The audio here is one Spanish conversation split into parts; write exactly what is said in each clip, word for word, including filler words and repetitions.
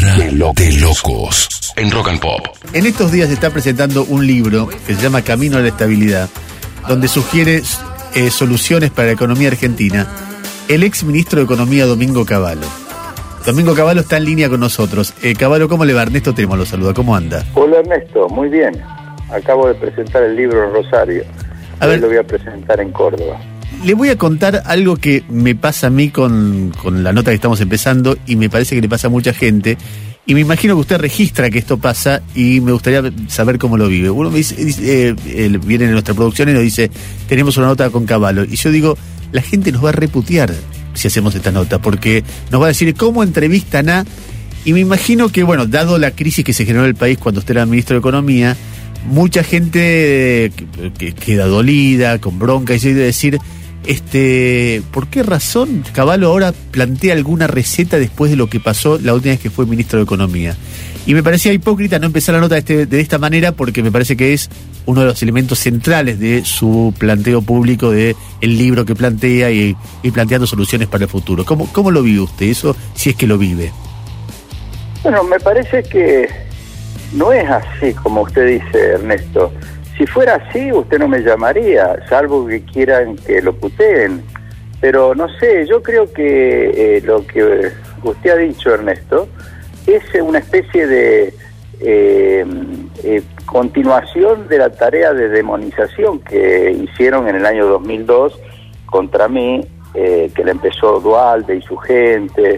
Tierra de Locos. de Locos en Rock and Pop. En estos días se está presentando un libro que se llama Camino a la Estabilidad, donde sugiere eh, soluciones para la economía argentina el ex ministro de Economía Domingo Cavallo. Domingo Cavallo está en línea con nosotros. Eh, Cavallo, ¿cómo le va? Ernesto Tremo lo saluda. ¿Cómo anda? Hola Ernesto, muy bien. Acabo de presentar el libro en Rosario. A ver, lo voy a presentar en Córdoba. Le voy a contar algo que me pasa a mí con, con la nota que estamos empezando y me parece que le pasa a mucha gente. Y me imagino que usted registra que esto pasa y me gustaría saber cómo lo vive. Uno me dice, dice eh, él viene en nuestra producción y nos dice, tenemos una nota con Cavallo. Y yo digo, la gente nos va a reputear si hacemos esta nota, porque nos va a decir cómo entrevistan a... Y me imagino que, bueno, dado la crisis que se generó en el país cuando usted era ministro de Economía, mucha gente que, que queda dolida, con bronca, y se debe decir... Este, ¿por qué razón Cavallo ahora plantea alguna receta después de lo que pasó la última vez que fue ministro de Economía? Y me parecía hipócrita no empezar la nota de, este, de esta manera, porque me parece que es uno de los elementos centrales de su planteo público, de el libro que plantea y, y planteando soluciones para el futuro. ¿Cómo, cómo lo vive usted eso, si es que lo vive? Bueno, me parece que no es así como usted dice, Ernesto. Si fuera así, usted no me llamaría, salvo que quieran que lo puteen. Pero no sé, yo creo que eh, lo que usted ha dicho, Ernesto, es una especie de eh, eh, continuación de la tarea de demonización que hicieron en el año dos mil dos contra mí, eh, que la empezó Duhalde y su gente,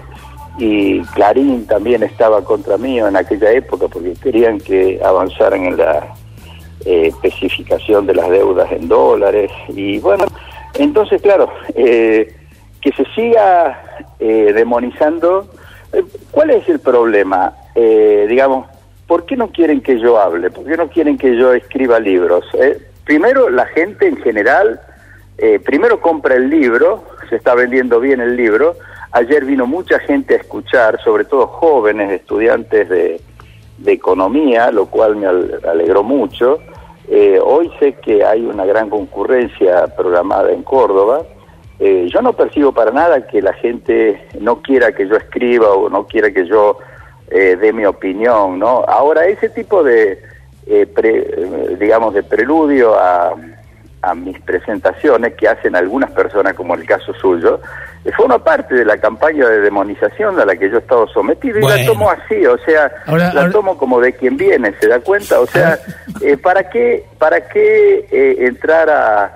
y Clarín también estaba contra mí en aquella época porque querían que avanzaran en la... Eh, especificación de las deudas en dólares. Y bueno, entonces claro, eh, que se siga eh, demonizando. eh, ¿Cuál es el problema? Eh, digamos, ¿por qué no quieren que yo hable? ¿Por qué no quieren que yo escriba libros? Eh, primero, la gente en general eh, primero compra el libro, se está vendiendo bien el libro. Ayer vino mucha gente a escuchar, sobre todo jóvenes estudiantes de, de economía, lo cual me alegró mucho. Eh, hoy sé que hay una gran concurrencia programada en Córdoba. Eh, yo no percibo para nada que la gente no quiera que yo escriba o no quiera que yo eh, dé mi opinión, ¿no? Ahora, ese tipo de, eh, pre, digamos, de preludio a, a mis presentaciones que hacen algunas personas, como el caso suyo, eh, forma parte de la campaña de demonización a la que yo he estado sometido, bueno. Y la tomo así, o sea, ahora, la ahora... tomo como de quien viene, ¿se da cuenta? O sea, eh, ¿para qué, para qué eh, entrar a,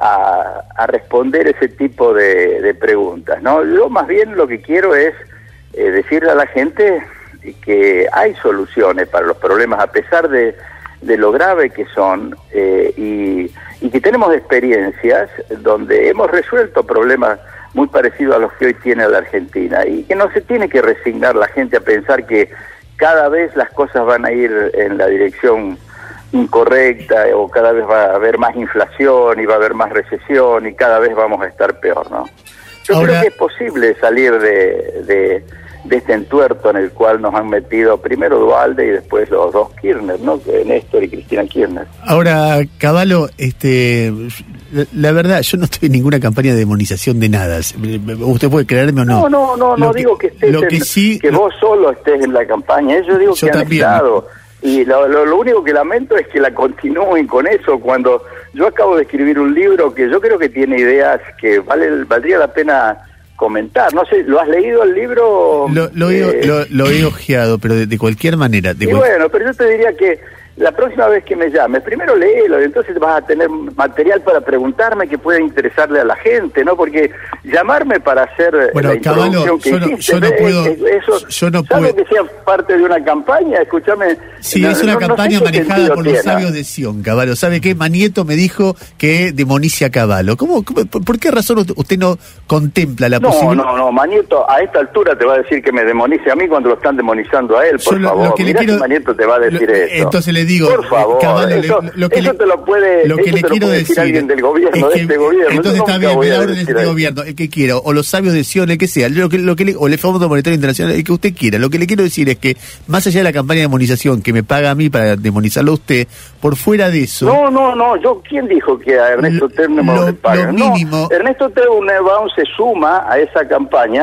a, a responder ese tipo de, de preguntas, ¿no? Yo más bien lo que quiero es eh, decirle a la gente que hay soluciones para los problemas, a pesar de, de lo grave que son, eh, y, y que tenemos experiencias donde hemos resuelto problemas muy parecido a los que hoy tiene la Argentina, y que no se tiene que resignar la gente a pensar que cada vez las cosas van a ir en la dirección incorrecta, o cada vez va a haber más inflación y va a haber más recesión y cada vez vamos a estar peor, ¿no? Yo Ahora... creo que es posible salir de, de, de este entuerto en el cual nos han metido primero Duhalde y después los dos Kirchner, ¿no? Néstor y Cristina Kirchner. Ahora, Cavallo, este, la, la verdad, yo no estoy en ninguna campaña de demonización de nada. ¿Usted puede creerme o no? No, no, no, no digo que estés, lo que, en, sí, que vos solo estés en la campaña. Yo digo yo que también. Han estado. Y lo, lo, lo único que lamento es que la continúen con eso, cuando yo acabo de escribir un libro que yo creo que tiene ideas que vale, valdría la pena comentar. No sé, ¿lo has leído el libro? Lo, lo, eh, he, lo, lo he ojeado, pero de, de cualquier manera. De y cual... bueno, pero yo te diría que la próxima vez que me llames, primero léelo, y entonces vas a tener material para preguntarme que pueda interesarle a la gente, ¿no? Porque llamarme para hacer bueno, la introducción Cavallo, que yo no, hiciste, yo no puedo, eso, yo no salvo puedo... que sea parte de una campaña, escúchame. Sí, no, es una no, campaña no sé manejada por los tiene. sabios de Sion, Cavallo. ¿Sabe qué? Manieto me dijo que demonice a Cavallo. ¿Cómo, cómo, ¿Por qué razón usted no contempla la no, posibilidad? No, no, no, Manieto a esta altura te va a decir que me demonice a mí cuando lo están demonizando a él, por lo, favor. Lo que Mirá le quiero, si Manieto te va a decir lo, eso. Entonces le digo, por favor, Cavallo, eso, le, lo que eso le, te lo puede, lo que le te quiero lo puede decir decir alguien del gobierno, es que, de este gobierno. Entonces está bien, me da orden de este ahí. gobierno, el que quiera, o los sabios de Sion, el que sea, lo que, lo que le, o el Fondo Monetario Internacional, el que usted quiera. Lo que le quiero decir es que, más allá de la campaña de demonización que me paga a mí para demonizarlo a usted, por fuera de eso... No, no, no, yo, ¿quién dijo que a Ernesto Teunebaum le paga? Lo mínimo... No, Ernesto Teunebaum se suma a esa campaña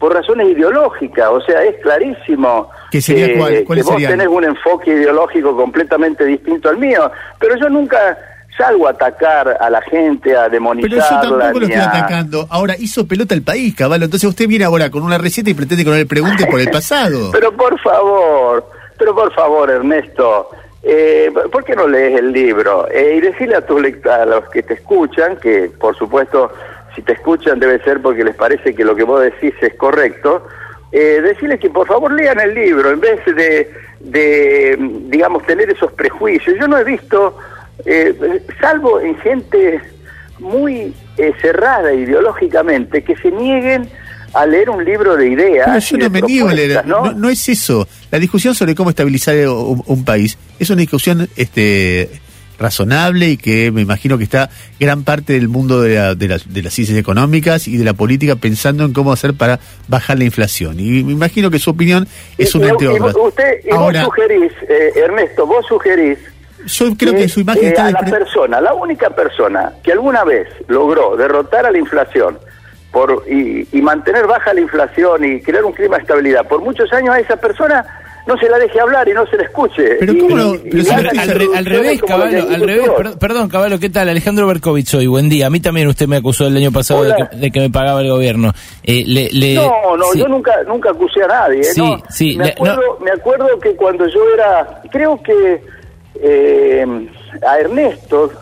por razones ideológicas, o sea, es clarísimo ¿Qué sería que, cuál, que vos serían? tenés un enfoque ideológico completamente distinto al mío, pero yo nunca salgo a atacar a la gente, a demonizarla. Pero yo tampoco lo ni estoy a... atacando. Ahora, hizo pelota el país, Cavallo, entonces usted viene ahora con una receta y pretende que no le pregunte por el pasado. Pero por favor, pero por favor, Ernesto, eh, ¿por qué no lees el libro? Eh, y decirle a, tus lect- a los que te escuchan, que por supuesto, si te escuchan debe ser porque les parece que lo que vos decís es correcto, eh, decirles que por favor lean el libro, en vez de, de digamos, tener esos prejuicios. Yo no he visto, eh, salvo en gente muy eh, cerrada ideológicamente, que se nieguen a leer un libro de ideas. Pero yo no me niego a leer, ¿no? No, no es eso. La discusión sobre cómo estabilizar un, un país es una discusión este razonable y que me imagino que está gran parte del mundo de, la, de, la, de las ciencias económicas y de la política pensando en cómo hacer para bajar la inflación. Y me imagino que su opinión es una entre otras. Usted, y Ahora, vos sugerís, eh, Ernesto, vos sugerís yo creo que, que su imagen eh, está... a la pre- persona, la única persona que alguna vez logró derrotar a la inflación por y, y mantener baja la inflación y crear un clima de estabilidad por muchos años, a esa persona no se la deje hablar y no se la escuche. Pero y, cómo no, y, pero y si al, al, re, al revés, Cavallo, al revés, per, perdón, Cavallo, ¿qué tal? Alejandro Berkovich soy, buen día. A mí también usted me acusó el año pasado de que, de que me pagaba el gobierno. Eh, le, le, no, no, sí. yo nunca nunca acusé a nadie. Sí, no, sí, me, le, acuerdo, no. me acuerdo que cuando yo era, creo que eh, a Ernesto,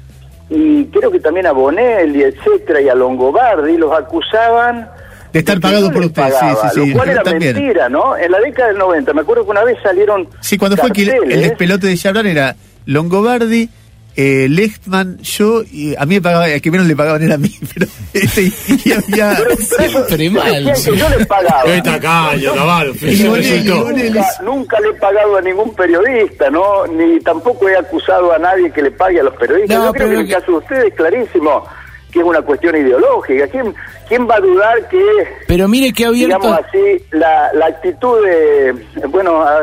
y creo que también a Bonelli, etcétera, y a Longobardi, los acusaban de estar pagados por ustedes, sí, sí, sí. Lo cual era también. mentira, ¿no? En la década del noventa, me acuerdo que una vez salieron Sí, cuando carteles. Fue que el despelote de Chabran era Longobardi, eh, Lechtman, yo, y a mí me pagaba, el que menos le pagaban era a mí, pero este, y, y había... Pero, pero siempre mal. Que yo les pagaba. Qué tacaño, Cavallo. Nunca, nunca le he pagado a ningún periodista, ¿no? Ni tampoco he acusado a nadie que le pague a los periodistas. No, yo creo que en el caso de ustedes es clarísimo que es una cuestión ideológica. ¿Quién, quién va a dudar que, pero mire que abierto, digamos así, la, la actitud de, bueno, a,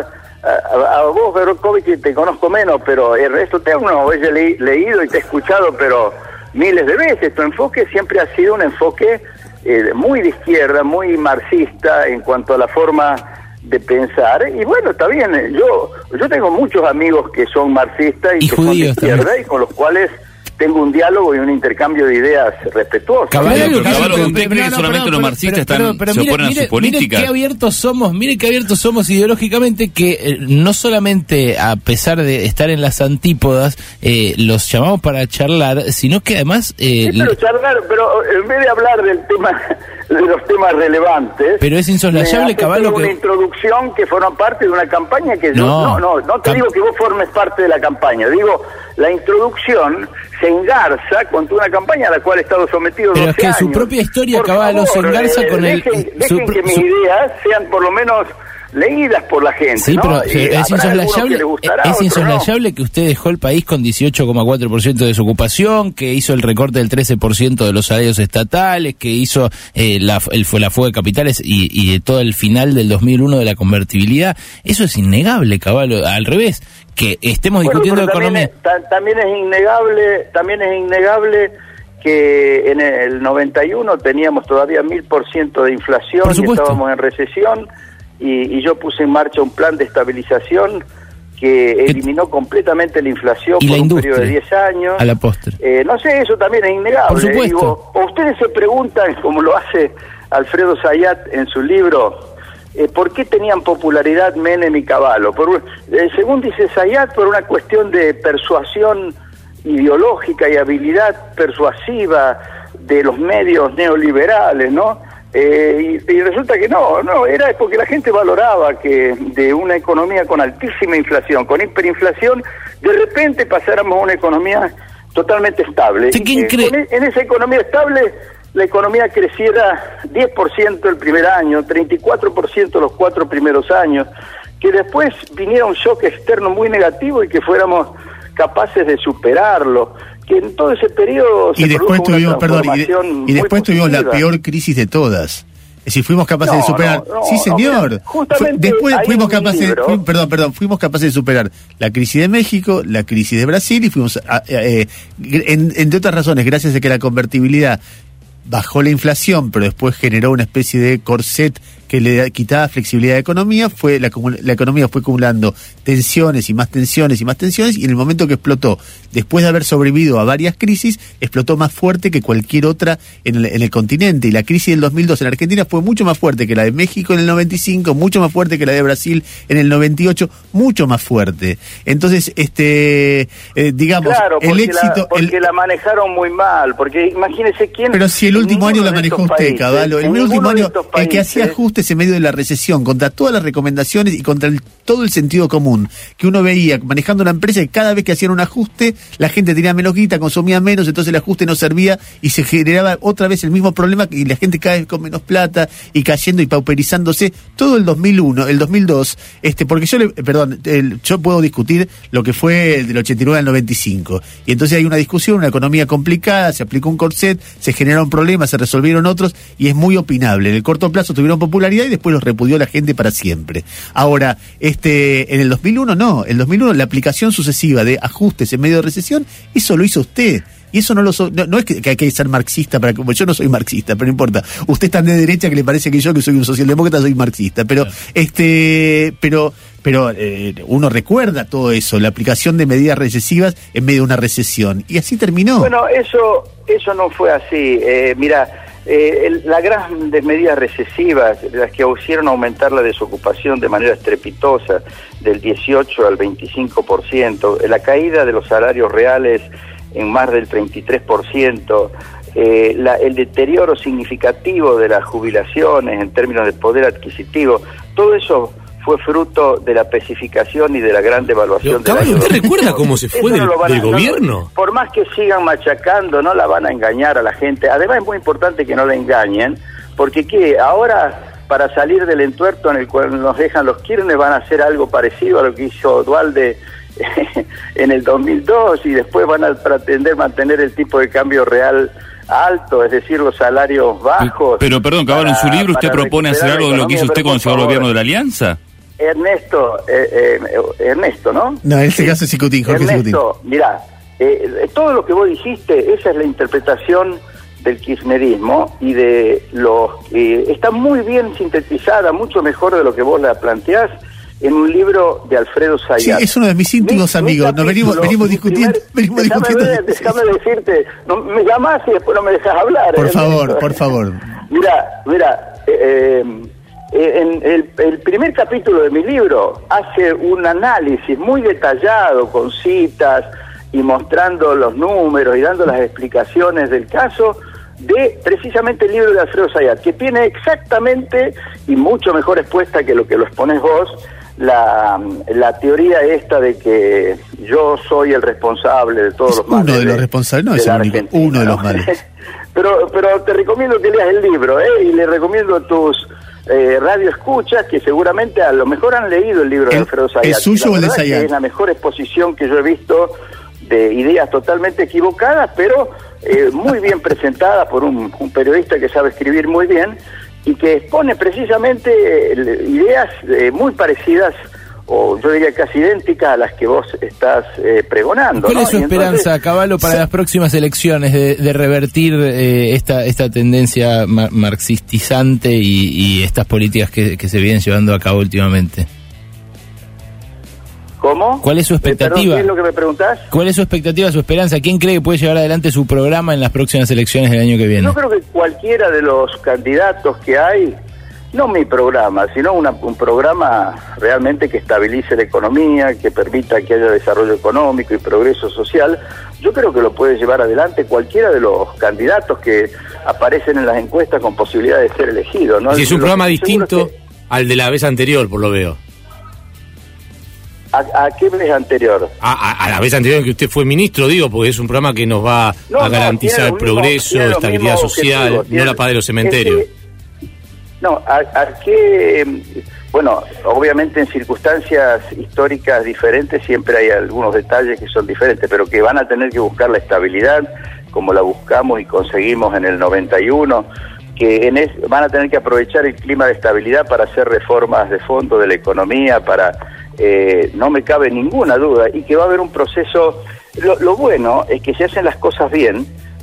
a, a vos, Berkovich, que te conozco menos, pero el resto te uno he le, leído y te he escuchado, pero miles de veces, tu enfoque siempre ha sido un enfoque eh, muy de izquierda, muy marxista en cuanto a la forma de pensar, y bueno, está bien, yo yo tengo muchos amigos que son marxistas y, y que judíos son de izquierda también. Y con los cuales tengo un diálogo y un intercambio de ideas respetuosos. Caballo, Pero, pero Caballo, pero, ¿usted pero, cree no, que no, solamente perdón, los pero- marxistas pero- están, pero se mire, oponen a mire, su política? Mire qué abiertos somos, mire qué abiertos somos ideológicamente, que eh, no solamente a pesar de estar en las antípodas, eh, los llamamos para charlar, sino que además... Eh, Sí, pero charlar, pero en vez de hablar del tema, de los temas relevantes, pero es insoslayable, me hace Caballo, una que... introducción que forma parte de una campaña que yo, No, no, no, no te Cam- digo que vos formes parte de la campaña, digo, la introducción se engarza con toda una campaña a la cual he estado sometido Pero doce es que su años. propia historia, Por Caballo, se favor, engarza eh, con el- dejen, su dejen pro- que mis su- ideas sean por lo menos leídas por la gente, Sí, ¿no? pero Y eh, es habrá algunos insoslayable, que les gustará, es otros no. insoslayable que usted dejó el país con dieciocho coma cuatro por ciento de desocupación, que hizo el recorte del trece por ciento de los salarios estatales, que hizo eh, la, el, fue la fuga de capitales y, y de todo el final del dos mil uno de la convertibilidad. Eso es innegable, Caballo. Al revés, que estemos Bueno, discutiendo pero también economía... es, ta- también es innegable, también es innegable que en el noventa y uno teníamos todavía mil por ciento de inflación, Por y supuesto. estábamos en recesión, y, y yo puse en marcha un plan de estabilización que eliminó completamente la inflación Y por la un periodo de industria, diez años. a la postre. Eh, no sé, eso también es innegable. Por supuesto. Digo, o ustedes se preguntan, como lo hace Alfredo Zayat en su libro, eh, ¿por qué tenían popularidad Menem y Cavallo? Por, eh, según dice Zayat, por una cuestión de persuasión ideológica y habilidad persuasiva de los medios neoliberales, ¿no? Eh, y, y resulta que no, no, era porque la gente valoraba que de una economía con altísima inflación, con hiperinflación, de repente pasáramos a una economía totalmente estable. ¿Sí, Y quién que cree? con e- en esa economía estable, la economía creciera diez por ciento el primer año, treinta y cuatro por ciento los cuatro primeros años, que después viniera un shock externo muy negativo y que fuéramos capaces de superarlo, que en todo ese periodo se Y después produjo una tuvimos, perdón, y, de- transformación y después muy tuvimos la positiva. peor crisis de todas. Es decir, fuimos capaces No, de superar. no, no, sí, señor. no, justamente Fue- después hay fuimos un capaces, libro- fu- perdón, perdón, fuimos capaces de superar la crisis de México, la crisis de Brasil y fuimos, a- eh, en- entre otras razones, gracias a que la convertibilidad bajó la inflación, pero después generó una especie de corset que le quitaba flexibilidad de economía, fue la, la economía fue acumulando tensiones y más tensiones y más tensiones, y en el momento que explotó, después de haber sobrevivido a varias crisis, explotó más fuerte que cualquier otra en el, en el continente, y la crisis del dos mil dos en Argentina fue mucho más fuerte que la de México en el noventa y cinco, mucho más fuerte que la de Brasil en el noventa y ocho, mucho más fuerte. Entonces, este eh, digamos, claro, el éxito... La, porque el, la manejaron muy mal, porque imagínese quién... Pero si el último año la manejó usted, países, Cavallo, el último año, el que hacía ajustes en medio de la recesión, contra todas las recomendaciones y contra el, todo el sentido común que uno veía manejando una empresa, y cada vez que hacían un ajuste, la gente tenía menos guita, consumía menos, entonces el ajuste no servía y se generaba otra vez el mismo problema, y la gente cada vez con menos plata y cayendo y pauperizándose todo el dos mil uno, el dos mil dos, este, porque yo le, perdón, el, yo puedo discutir lo que fue el del ochenta y nueve al noventa y cinco, y entonces hay una discusión, una economía complicada, se aplicó un corset, se generaron problemas, se resolvieron otros, y es muy opinable. En el corto plazo tuvieron popularidad y después los repudió la gente para siempre. Ahora, este, en el dos mil uno no, en el dos mil uno la aplicación sucesiva de ajustes en medio de recesión, eso lo hizo usted. Y eso no lo so, no, no es que, que hay que ser marxista para, como yo no soy marxista, pero no importa. Usted es tan de derecha que le parece que yo, que soy un socialdemócrata, soy marxista, pero claro. este, pero pero eh, uno recuerda todo eso, la aplicación de medidas recesivas en medio de una recesión, y así terminó. Bueno, eso eso no fue así. Eh, mira, eh, el, las grandes medidas recesivas, las que hicieron aumentar la desocupación de manera estrepitosa del dieciocho al veinticinco por ciento, la caída de los salarios reales en más del treinta y tres por ciento, eh, la, el deterioro significativo de las jubilaciones en términos de poder adquisitivo, todo eso fue fruto de la especificación y de la gran devaluación. Pero, Caballo, ¿usted recuerda cómo se fue del, no del a, gobierno? No, por más que sigan machacando, no la van a engañar a la gente. Además es muy importante que no la engañen, porque ¿qué? Ahora, para salir del entuerto en el cual nos dejan los Kirchner, van a hacer algo parecido a lo que hizo Duhalde en el dos mil dos, y después van a pretender mantener el tipo de cambio real alto, es decir, los salarios bajos. Pero, perdón, Caballo, en su libro usted propone hacer algo de lo que hizo usted cuando llegó al gobierno de la Alianza. Ernesto, eh, eh, Ernesto, ¿no? No, en este caso es Sicutín, Jorge Sicutín. Ernesto, mirá, eh, todo lo que vos dijiste, esa es la interpretación del kirchnerismo, y de los eh, está muy bien sintetizada, mucho mejor de lo que vos la planteás, en un libro de Alfredo Zayat. Sí, es uno de mis íntimos mi, amigos. Mi Nos venimos, venimos discutiendo. Primer, venimos déjame discutiendo. Ver, déjame decirte, no, me llamás y después no me dejas hablar. Por ¿eh? favor, por favor. Mira, mira, eh, eh, en el, el primer capítulo de mi libro hace un análisis muy detallado, con citas y mostrando los números y dando las explicaciones del caso, de precisamente el libro de Alfredo Zayat, que tiene exactamente y mucho mejor expuesta que lo que lo exponés vos, la, la teoría esta de que yo soy el responsable de todos es los males. Uno de los responsables, no es el único, uno de los males. pero, pero te recomiendo que leas el libro, ¿eh? Y le recomiendo a tus eh, radioescuchas que seguramente a lo mejor han leído el libro de Alfredo Zayat. ¿El suyo o el de Zayat? Es la mejor exposición que yo he visto de ideas totalmente equivocadas, pero eh, muy bien presentada por un, un periodista que sabe escribir muy bien, y que expone precisamente eh, ideas eh, muy parecidas, o yo diría casi idénticas a las que vos estás eh, pregonando. ¿Cuál ¿no? es su Y esperanza, entonces, Cavallo, para sí. las próximas elecciones de, de revertir eh, esta esta tendencia mar marxistizante y, y estas políticas que, que se vienen llevando a cabo últimamente? ¿Cómo? ¿Cuál es su expectativa? Eh, perdón, ¿qué es lo que me preguntás? ¿Cuál es su expectativa, su esperanza? ¿Quién cree que puede llevar adelante su programa en las próximas elecciones del año que viene? Yo creo que cualquiera de los candidatos que hay, no mi programa, sino una, un programa realmente que estabilice la economía, que permita que haya desarrollo económico y progreso social, yo creo que lo puede llevar adelante cualquiera de los candidatos que aparecen en las encuestas con posibilidad de ser elegidos, ¿no? Si es un lo, programa distinto que, al de la vez anterior, por lo veo. ¿A, a qué vez anterior? A, a, a la vez anterior en que usted fue ministro, digo, porque es un programa que nos va no, a garantizar no, el progreso, mismos, estabilidad social, objetivo, no la paz de los cementerios. Es que, no, a, a qué... Bueno, obviamente en circunstancias históricas diferentes siempre hay algunos detalles que son diferentes, pero que van a tener que buscar la estabilidad, como la buscamos y conseguimos en el noventa y uno, que en es, van a tener que aprovechar el clima de estabilidad para hacer reformas de fondo de la economía, para... Eh, no me cabe ninguna duda, y que va a haber un proceso. Lo, lo bueno es que si hacen las cosas bien,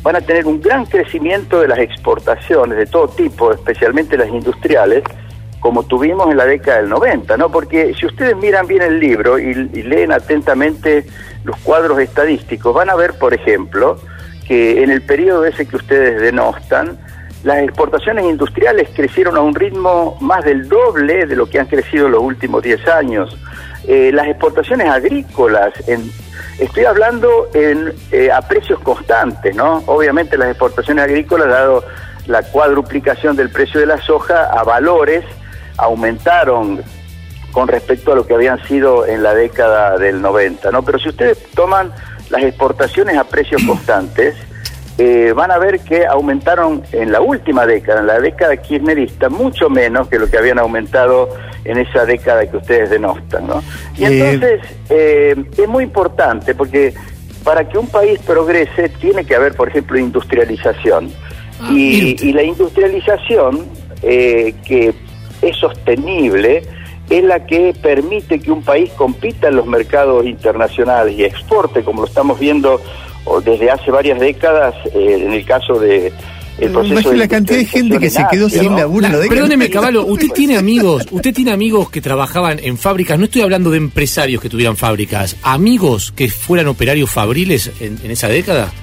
van a tener un gran crecimiento de las exportaciones de todo tipo, especialmente las industriales, como tuvimos en la década del noventa, ¿no? Porque si ustedes miran bien el libro y, y leen atentamente los cuadros estadísticos, van a ver, por ejemplo, que en el periodo ese que ustedes denostan, las exportaciones industriales crecieron a un ritmo más del doble de lo que han crecido en los últimos diez años. Eh, las exportaciones agrícolas, en, estoy hablando en, eh, a precios constantes, ¿no? Obviamente las exportaciones agrícolas, dado la cuadruplicación del precio de la soja, a valores aumentaron con respecto a lo que habían sido en la década del noventa, ¿no? Pero si ustedes toman las exportaciones a precios constantes, eh, van a ver que aumentaron en la última década, en la década kirchnerista, mucho menos que lo que habían aumentado en esa década que ustedes denostan, ¿no? Y entonces eh, es muy importante porque para que un país progrese tiene que haber, por ejemplo, industrialización. Ah, y, y la industrialización eh, que es sostenible es la que permite que un país compita en los mercados internacionales y exporte, como lo estamos viendo desde hace varias décadas, eh, en el caso de el proceso de la cantidad de gente que se quedó sin laburo. La, perdóneme, Cavallo, usted tiene amigos, usted tiene amigos que trabajaban en fábricas, no estoy hablando de empresarios que tuvieran fábricas, amigos que fueran operarios fabriles en, en esa década.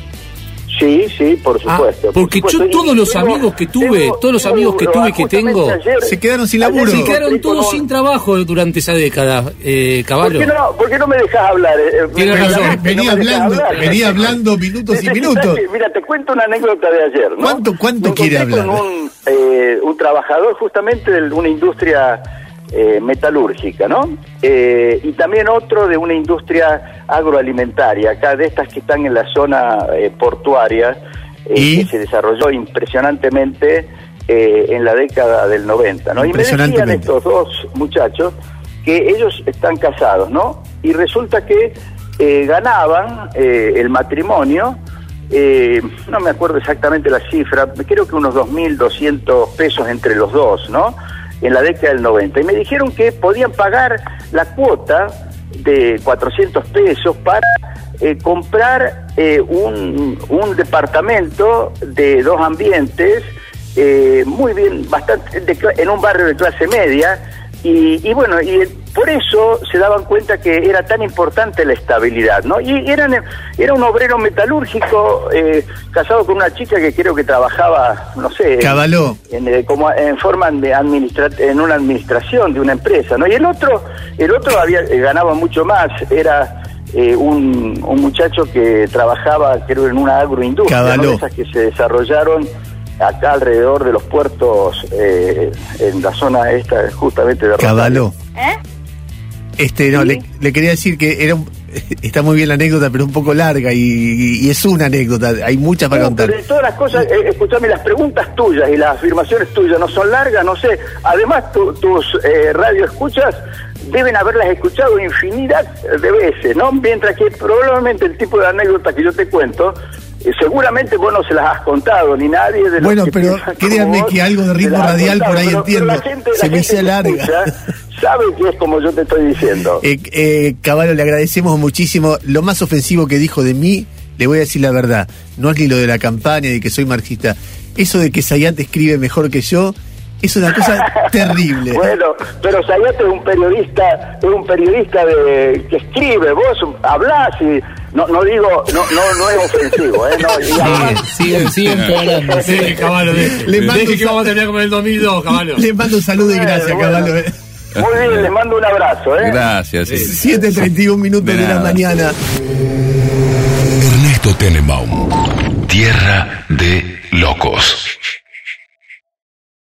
Sí, sí, por supuesto. Ah, porque por supuesto. yo todos los tengo, amigos que tuve, tengo, todos los amigos que tuve que tengo, ayer, se quedaron sin laburo. Se quedaron todos sin trabajo durante esa década, eh, Cavallo. ¿Por qué no, por qué no me dejas hablar? Eh, Tienes razón. Venía no hablando, hablar. venía hablando minutos y minutos. Mira, te cuento una anécdota de ayer, ¿no? ¿Cuánto, cuánto me quiere hablar? Con un, eh, un trabajador justamente de una industria eh, metalúrgica, ¿no? Eh, y también otro de una industria agroalimentaria, acá de estas que están en la zona eh, portuaria, Eh, que se desarrolló impresionantemente eh, en la década del noventa, ¿no? Y me decían estos dos muchachos que ellos están casados, ¿no? Y resulta que eh, ganaban eh, el matrimonio, eh, no me acuerdo exactamente la cifra, creo que unos dos mil doscientos pesos entre los dos, ¿no? En la década del noventa. Y me dijeron que podían pagar la cuota de cuatrocientos pesos para eh, comprar eh, un, un departamento de dos ambientes eh, muy bien, bastante de, en un barrio de clase media, y, y bueno, y por eso se daban cuenta que era tan importante la estabilidad, ¿no? Y eran, era un obrero metalúrgico eh, casado con una chica que creo que trabajaba, no sé, Cavallo. En, en, como en forma de administra en una administración de una empresa, ¿no? Y el otro, el otro había eh, ganaba mucho más, era eh, un, un muchacho que trabajaba, creo, en una agroindustria, ¿no? De esas que se desarrollaron acá alrededor de los puertos, eh, en la zona esta justamente de Cavallo. ¿Eh? Este, no, ¿sí? le, le quería decir que era un, está muy bien la anécdota, pero un poco larga, y, y, y es una anécdota, hay muchas para no, contar. Pero de todas las cosas, eh, escuchame, las preguntas tuyas y las afirmaciones tuyas no son largas, no sé, además tu, tus eh, radioescuchas deben haberlas escuchado infinidad de veces, ¿no? Mientras que probablemente el tipo de anécdota que yo te cuento, eh, seguramente vos no se las has contado, ni nadie de los Bueno, que pero créanme que algo de ritmo radial por ahí pero, entiendo, pero gente, se me hizo larga. Escucha, sabe que es como yo te estoy diciendo. Eh, eh, Cavallo, le agradecemos muchísimo. Lo más ofensivo que dijo de mí, le voy a decir la verdad, no es ni lo de la campaña, ni que soy marxista. Eso de que Zayat escribe mejor que yo, es una cosa terrible. Bueno, pero Zayat es un periodista, es un periodista de que escribe, vos hablás y no no digo, no no no es ofensivo, eh, no, y además, siguen siguen empeorando. Sí, Cavallo, deje, le mando deje que vamos a terminar como en el dos mil dos, Cavallo. Le mando un saludo y gracias, bueno, Cavallo. Muy bien, les mando un abrazo, eh. Gracias. Sí. siete treinta y un minutos de, de la mañana. Ernesto Tenenbaum, Tierra de Locos.